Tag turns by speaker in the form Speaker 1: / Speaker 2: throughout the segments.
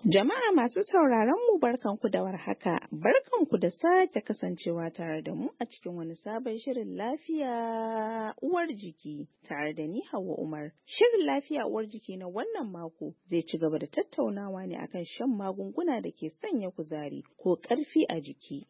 Speaker 1: Jama'a masu sauraron mu barkanku da warhaka, barkanku da sake kasancewa tare da mu a cikin wani sabon shirin lafiya uwar jiki tare da ni Hauwa Umar. Shirin lafiya uwar jiki na wannan mako zai ci gaba da tattaunawa ne akan shan magunguna da ke sanya kuzari ko ƙarfi a jiki.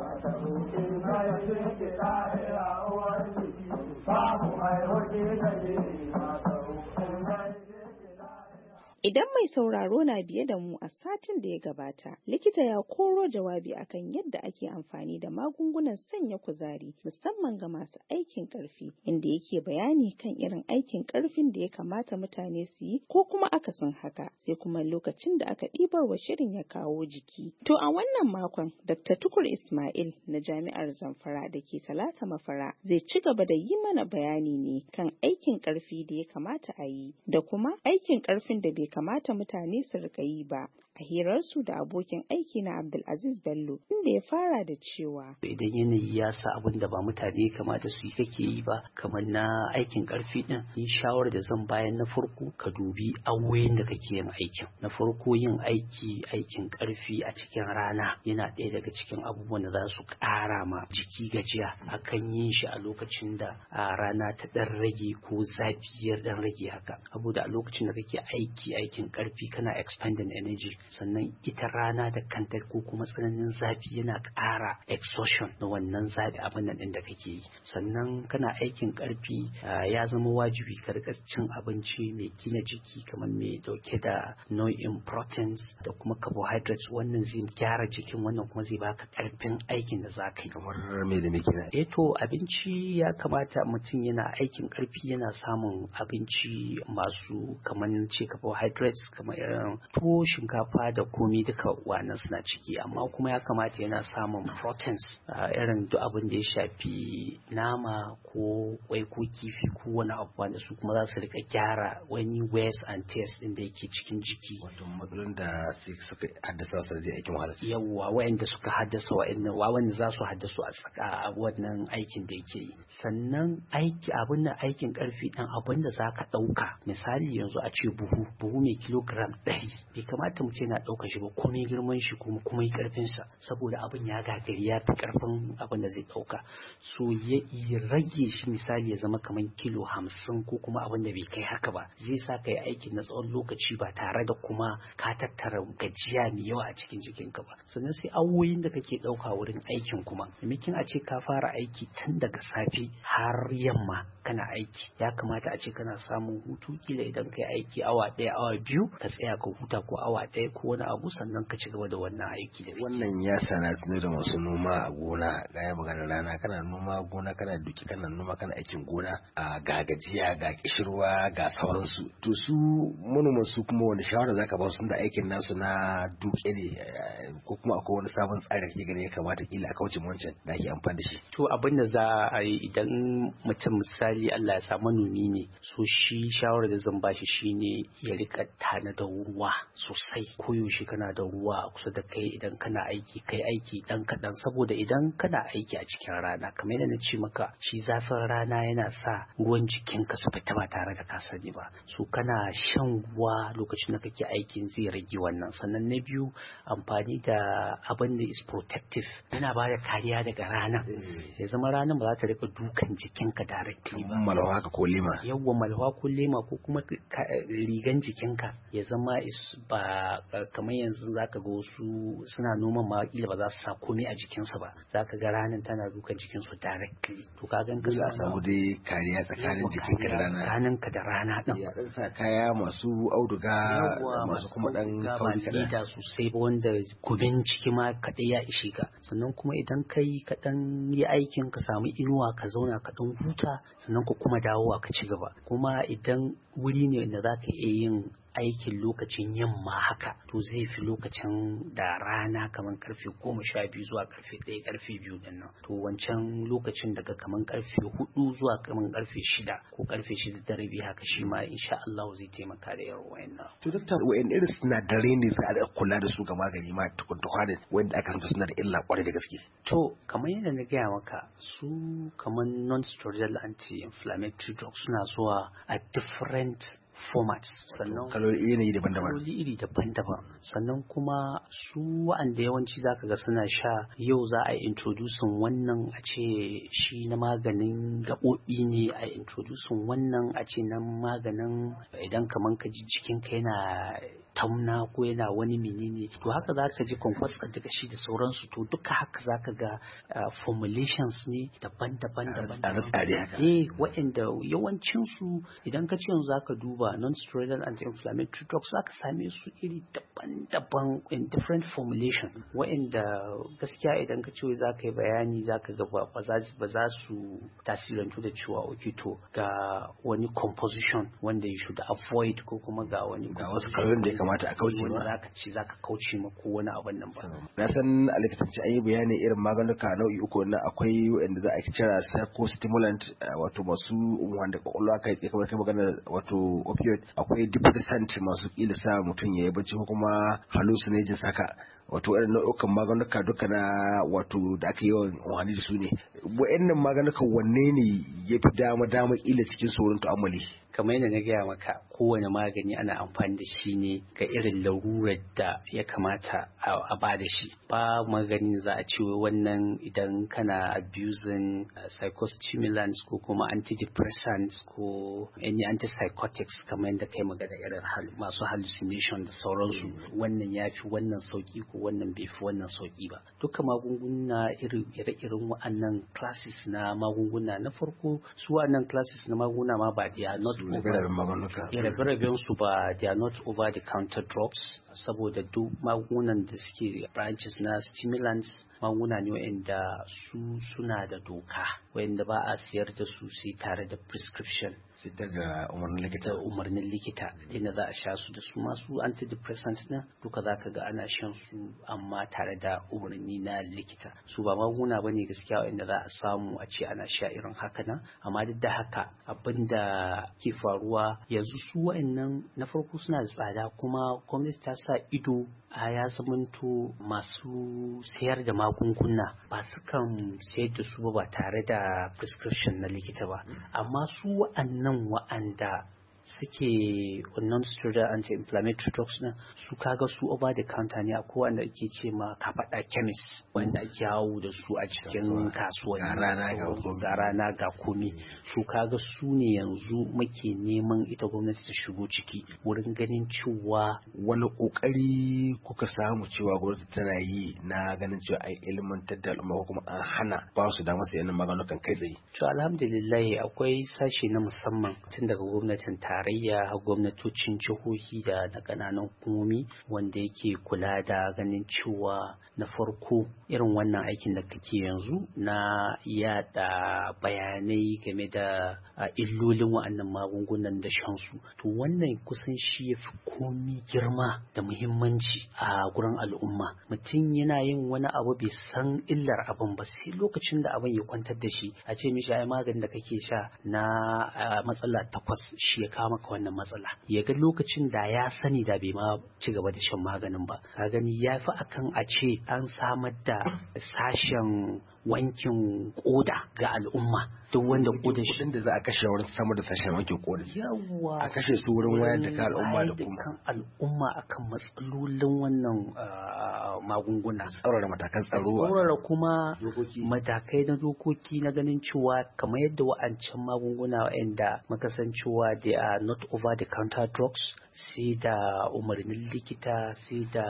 Speaker 1: Idan mai sauraro na biye da mu a satin da ya gabata, likita ya koro jawabi akan yadda ake amfani da magungunan sanya kuzari musamman ga masu aikin ƙarfi, inda yake bayani kan irin aikin ƙarfin da ya kamata mutane su yi ko kuma akasin haka, sai kuma lokacin da aka ɗibar wa shirin ya kawo jiki. To a wannan makon, Dr. Tukur Ismail na Jami'ar Zamfara da ke Talata Mafara zai ci gaba da yi mana bayani ne kan aikin ƙarfi da ya kamata a yi da kuma aikin ƙarfin da bai kamata mutane su rika yi ba, a hirarsu da abokin aiki na Abdulaziz Bello, inda ya fara da cewa
Speaker 2: idan yanayi ya sa abin da ba mutane kamata su yi kake yi ba, kamar na aikin karfi din, yin shawarar da zan bayan na farko ka dubi awoyin da kake yin aikin. Na farko yin aikin karfi a cikin rana yana ɗaya daga cikin abubuwan da za su ƙara ma jiki gajiya, akan yin shi a lokacin da rana ta ɗan rage ko zafi ya ɗan rage haka, saboda a lokacin da kake aikin karfi kana expending energy, sannan ita rana da kanta ko kuma tsananin zafi yana ƙara exhaustion na wannan zafi abin nan ɗin da kake yi. Sannan kana aikin karfi ya zama wajibi ka rika cin abinci mai gina jiki kamar mai dauke da nau'in proteins da kuma carbohydrates, wannan zai gyara jikin, wannan kuma zai baka karfin aikin da zaka yi.
Speaker 3: Kamar me da me kenan?
Speaker 2: To abinci ya kamata mutum yana aikin karfi yana samun abinci masu kamar ce carbohydrates kamar irin tuwo, shinkafa da komi duka wannan suna ciki, amma kuma ya kamata yana samun proteins irin duk abin da ya shafi nama ko kwai ko kifi ko wani abu wanda su kuma za su rika gyara wani wears and tears din da yake cikin jiki,
Speaker 3: wato matsalolin da suka haddasa wasu da aikin wahala.
Speaker 2: Yawwa wa'anda suka haddasa wa'anda za su haddasa a tsaka wannan aikin da yake yi. Sannan aikin karfi dan abin da zaka dauka, misali yanzu a ce buhu mai kilogram 100 bai kamata mu ce na ɗauka shi ba komai girman shi kuma karfin sa, saboda abin ya gagari ya fi karfin abin da zai ɗauka, so ya rage shi misali ya zama kamar kilo 50 ko kuma abin da bai kai haka ba, zai sa kai aikin na tsawon lokaci ba tare da kuma ka tattara gajiya mai yawa a cikin jikinka ba. Sannan sai awoyin da kake ɗauka wurin aikin kuma, maimakon a ce ka fara aiki tun daga safe har yamma kana aiki, ya kamata a ce kana samun hutu, kila idan kai aiki awa ɗaya awa biyu ka tsaya ka huta ko awa ɗaya ko wani abu, sannan ka ci gaba da wannan aiki da
Speaker 3: wannan ya sana tuno da masu noma a gona, ga magana rana kana noma gona kana duki kana noma kana aikin gona ga gajiya ga kishirwa ga sauransu. To su manoman su kuma wani shawara zaka ba su da aikin nasu na duke ne ko kuma akwai wani sabon tsari kake gani ya kamata kila a kauce wancan da ake amfani da shi?
Speaker 2: To abin da za a yi idan mutum misali Allah ya sa manomi ne, so shi shawarar da zan bashi shine ya rika tanada ruwa sosai, koyaushe kana da ruwa kusa da kai idan kana aiki, kai aiki dan kaɗan, saboda idan kana aiki a cikin rana kamar yadda na ce maka, shi zafin rana yana sa ruwan jikinka su fita ba tare da ka sani ba, so kana shan ruwa lokacin da kake aikin zai rage wannan. Sannan na biyu, amfani da abin da is protective, yana ba da kariya daga rana, ya zama ranar ba za ta rika dukan jikinka directly ba,
Speaker 3: malwa ko lema.
Speaker 2: Yawwa malwa ko lema, ko kuma rigan jikinka ya zama ba kamar yanzu zaka ga wasu suna noman ma kila ba za su sa komai a jikinsu ba, zaka ga ranar tana dukan jikinsu directly, to ka gan ka
Speaker 3: samu dai kariya tsakanin jikinka da rana,
Speaker 2: tsakaninka da rana din.
Speaker 3: Ya dan sa kaya masu auduga masu kuma dan kauri
Speaker 2: kada sosai ba, wanda gubin ciki ma kadai ya ishe ka. Sannan kuma idan kai ka dan yi aikin ka samu inuwa ka zauna ka dan huta, sannan ka kuma dawowa ka ci gaba. Kuma idan wuri ne da zaka iya yin aikin lokacin yamma haka, to zai fi lokacin da rana kamar karfe 12 zuwa karfe 1 karfe 2 din nan, to wancan lokacin daga kamar karfe 4 zuwa kamar karfe 6 ko karfe 6 da rabi haka, shi ma insha Allah zai taimaka da yawan wayannan.
Speaker 3: To doctor, wayan irin sinadarai ne sai a kula da su ga magani ma tukuntukwa ne wanda aka san suna da illa kwarai da gaske?
Speaker 2: To kamar yadda na gaya maka, su kamar non-steroidal anti-inflammatory drugs suna zuwa a different formats, sannan
Speaker 3: kaloli iri daban-daban,
Speaker 2: sannan kuma su wa'anda yawanci zaka ga suna sha, yau za a introducing wannan a ce shi na maganin gaɓoɓi ne, a introducing wannan a ce na maganin idan kaman ka ji jikin ka yana tamna ko yana wani menene, to haka za ka ji kwankwasa daga shi da sauransu, to duka haka za ka ga formulations ne daban-daban waɗanda yawancinsu idan ka ce yanzu za ka duba non-steroidal anti-inflammatory drugs za ka same su iri daban-daban in different formulation, waɗanda gaskiya idan ka ce za ka yi bayani za ka ga ba za su tasirantu da cewa okay to ga wani composition wanda you should avoid ko kuma ga wani
Speaker 3: wasu kalolin da ya kamata a kauce
Speaker 2: ma zaka ce zaka kauce ma ko wani abin nan ba.
Speaker 3: Na san a likitanci an yi bayani irin maganuka nau'i uku na akwai wanda za a kira psychostimulant wato masu wanda kwakwalwa kai tsaye kamar kai magana wato opioid, akwai depressant masu kila sa mutum ya yi bacci ko kuma hallucinogens haka, wato irin nau'ukan maganuka duka na wato da aka yawan amfani da su ne. Wa'annan maganuka wanne ne ya fi dama ila cikin saurin tu'ammali?
Speaker 2: Kamar yadda na gaya maka, kowane magani ana amfani da shi ne ga irin larurar da ya kamata a ba da shi. Ba magani za a ce wannan idan kana abusing psychostimulants ko kuma antidepressants ko any antipsychotics kamar yadda kai magana irin masu hallucination da sauransu, wannan ya fi wannan sauki ko wannan bai fi wannan sauki ba. Duka magunguna ire-iren wa'annan classes na magunguna, na farko su wa'annan classes na magunguna ma ba they are not rabe-raben su ba they are not over the counter drugs, saboda duk magungunan da suke branches na stimulants magunguna ne wa'anda su suna da doka, wa'anda ba a siyar da su sai tare da prescription,
Speaker 3: sai daga
Speaker 2: umarnin likita inda za a sha su. Da su masu antidepressant na duka za ka ga ana shan su amma tare da umarni na likita. Su ba magunguna bane gaskiya wa'anda za a samu a ce ana sha irin haka nan, amma duk da haka abinda ke faruwa yanzu su wa'annan na farko suna da tsada, kuma gwamnati ta sa ido a ya zamanto masu sayar da magunguna ba su kan sayar da su ba tare da prescription na likita ba, amma su wa'anda suke non-steroidal anti-inflammatory drugs na su kaga su over the counter ne, akwai wanda ake ce ma kafaɗa chemist wanda ake yawo da su a cikin kasuwanni ga rana ga komi. Su kaga su ne yanzu muke neman ita gwamnati ta shigo ciki wurin ganin cewa
Speaker 3: wani kokari kuka samu cewa gwamnati tana yi na ganin cewa ai ilmantar da al'umma ko kuma an hana ba su da masa yanin maganukan kai tsaye.
Speaker 2: To alhamdulillah akwai sashe na musamman tun daga gwamnatin tarayya, gwamnatocin jihohi da na ƙananan hukumomi wanda yake kula da ganin cewa na farko irin wannan aikin da kake yanzu na yada bayanai game da illolin wa'annan magungunan da shansu, to wannan kusan shi ya fi komi girma da muhimmanci a gurin al'umma. Mutum yana yin wani abu bai san illar abin ba, sai lokacin da abin ya kwantar da shi a ce mishi ai maganin da kake sha na matsala 8 shi ya kawo maka wannan matsala, ya ga lokacin da ya sani da bai ma ci gaba da shan maganin ba. Ka gani ya fi akan a ce an samar da sashen wankin koda ga al'umma, duk wanda koda shi
Speaker 3: da za a kashe wurin samar da sashen wankin koda
Speaker 2: yawa
Speaker 3: a kashe su wurin wayar da kan al'umma da kuma
Speaker 2: kan al'umma akan matsalolin wannan magunguna,
Speaker 3: tsaurara matakan tsaro,
Speaker 2: tsaurara kuma matakai na dokoki na ganin cewa kamar yadda wa'ancan magunguna wa'anda muka san cewa they are not over the counter drugs, sai da umarnin likita sai da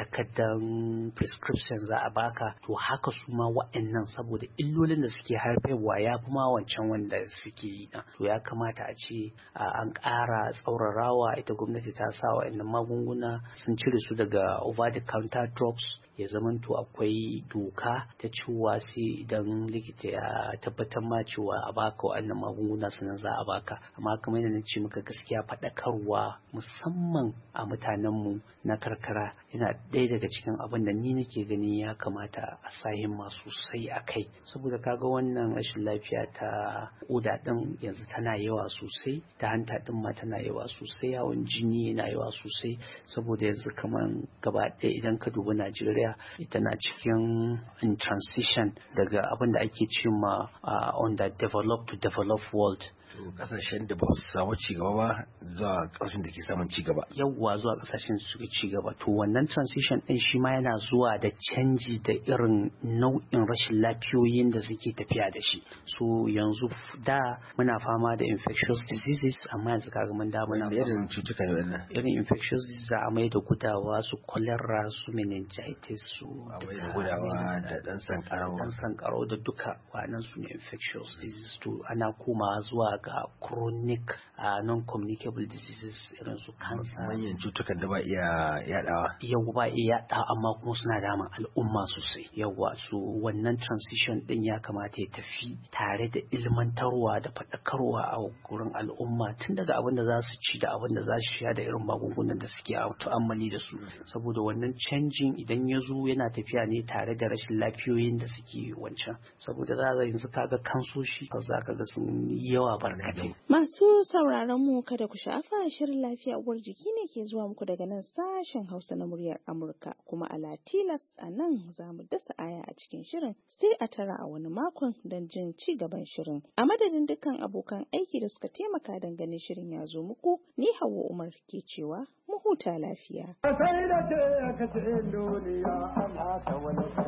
Speaker 2: takaddan prescription za a baka, to haka su ma wa'annan saboda illolin da suke haifarwa ya fi ma wancan wanda suke yi na, to ya kamata a ce an ƙara tsaurarawa. Ita gwamnati ta sa wa'annan magunguna sun cire su daga over the counter drugs, ya zamanto akwai doka ta cewa sai idan likita ya tabbatar ma cewa a baka wa'annan magunguna sannan za a baka. Amma kamar yadda na ce maka gaskiya faɗakarwa musamman a mutanenmu na karkara yana ɗaya daga cikin abin da ni nake ganin ya kamata a sa himma sosai a kai, saboda kaga wannan rashin lafiya ta koda ɗin yanzu tana yawa sosai, ta hanta ɗin ma tana yawa sosai, hawan jini yana yawa sosai, saboda yanzu kamar gaba ɗaya idan ka dubi Najeriya ita na cikin in transition daga abin da ake ce ma on the developed to developed world.
Speaker 3: kasashen da ba su samu cigaba ba zuwa kasashen da ke samun cigaba.
Speaker 2: Yawwa zuwa kasashen da suka cigaba. To wannan transition din shi ma yana zuwa da canji da irin nau'in rashin lafiyoyin da suke tafiya da shi. So yanzu da muna fama da infectious diseases amma yanzu kaga mun da muna
Speaker 3: irin cutuka ne wannan.
Speaker 2: Irin infectious diseases a mai da gudawa, su cholera, su meningitis, su
Speaker 3: amai da gudawa da dan
Speaker 2: sankarau da duka wannan su ne infectious diseases. To ana komawa zuwa ga chronic non-communicable diseases irin su cancer,
Speaker 3: manyan cutukan da ba iya yadawa.
Speaker 2: Yau ba iya yadawa amma kuma suna damun al'umma sosai. Yawwa su wannan transition din ya kamata ya tafi tare da ilmantarwa da faɗakarwa a gurin al'umma tun daga abin da za su ci da abin da za su sha da irin magungunan da suke tu'ammali da su, saboda wannan canjin idan ya zo yana tafiya ne tare da rashin lafiyoyin da suke wancan, saboda za a yanzu kaga kansoshi za ka ga sun yawa barkatai.
Speaker 1: Masu sauraron mu kada ku sha'afa, shirin lafiya uwar jiki ne ke zuwa muku daga nan sashen Hausa na muryar Amurka, kuma a Latilas a nan za mu dasa aya a cikin shirin sai a tara a wani makon don jin ci gaban shirin. A madadin dukkan abokan aiki da suka taimaka don ganin shirin ya zo muku, ni Hauwa Umar ke cewa mu huta lafiya. Sai da ce duniya ana ta wani